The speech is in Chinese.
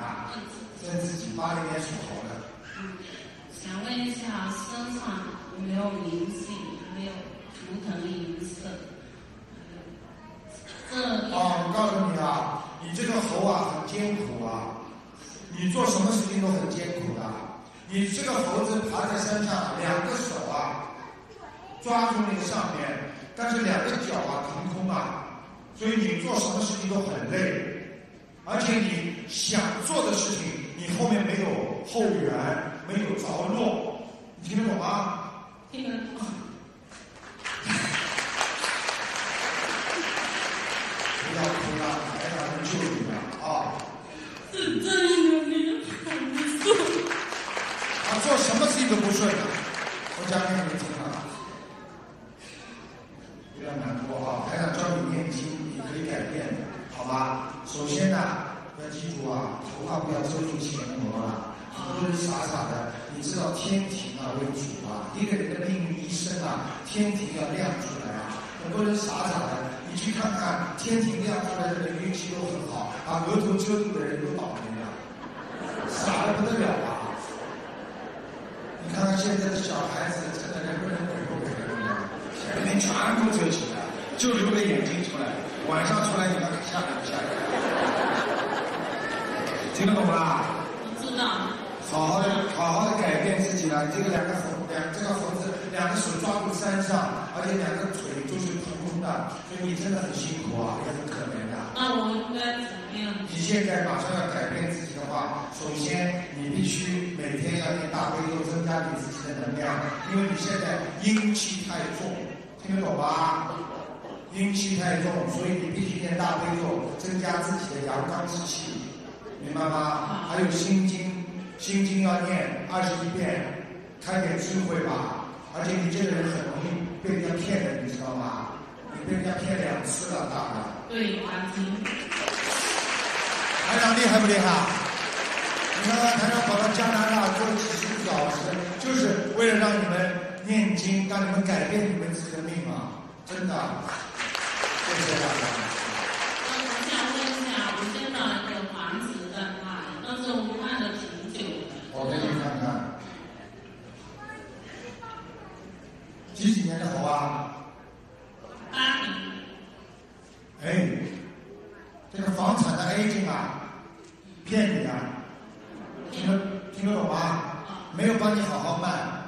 啊？生自己80年属猴的。 想问一下，身上有没有灵性？还有图腾的颜色？ 我告诉你啊，你这个猴啊很艰苦啊，你做什么事情都很艰苦的。你这个猴子爬在山上，两个手啊抓住那个上面，但是两个脚啊腾空啊，所以你做什么事情都很累，而且你想做的事情，你后面没有后援，没有着落，你听得懂吗？ 听得懂。 不要哭了，台长能救你的啊！ 是正因为你很不顺。 做什么事情都不顺的，我讲给你们听啊。不要难过啊，台长教你念经，你可以改变的，好吧？首先呢，要记住啊，头发不要遮住前额啊，很多人傻傻的，你知道天庭啊为主啊，一个人的命运一生啊，天庭要亮出来啊，很多人傻傻的，你去看看天庭亮出来的人运气都很好，把额头遮住的人都倒霉了，傻得不得了啊！你看看现在的小孩子，真的人不人鬼不鬼的，前面全部遮起来，就留个眼睛出来，晚上出来你看看吓人不吓人？听得懂吧？ 知道。 好好的改变自己了。这个这个猴子两个手抓住山上，而且两个腿都是腾空的，所以你真的很辛苦啊，也很可怜的。 那我应该怎么样？ 你现在马上要改变自己的话，首先你必须每天要念大悲咒，增加你自己的能量，因为你现在阴气太重，听得懂吗？阴气太重，所以你必须念大悲咒，增加自己的阳刚之气，明白吗？还有心经，心经要念21遍，开点智慧吧。而且你这个人很容易被人家骗的，你知道吗？你被人家骗2次了，大概。 对，感情。 台长厉害不厉害？你看看台长跑到加拿大做几10个小时，就是为了让你们念经，让你们改变你们自己的命啊！真的，谢谢大家。 我想问一下，我现在有房子在卖，但是我卖了挺久的。 我给你看看，几年的猴啊 ？8年。 哎，这个房产的 agent 啊，骗你啊，听得懂吗？没有帮你好好卖，